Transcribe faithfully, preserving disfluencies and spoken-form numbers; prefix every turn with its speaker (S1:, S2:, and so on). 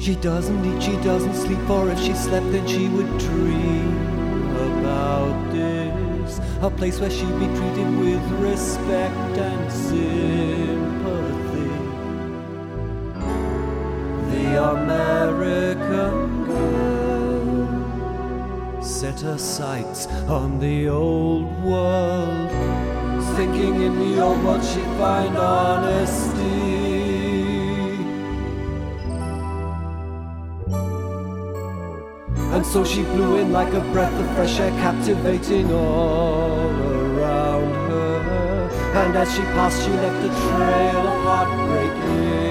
S1: She doesn't eat, she doesn't sleep, for if she slept then she would dream about this. A place where she'd be treated with respect and sympathy. The American girl set her sights on the old world, thinking in the old world she'd find honesty. And so she blew in like a breath of fresh air, captivating all around her. And as she passed she left a trail of heartbreak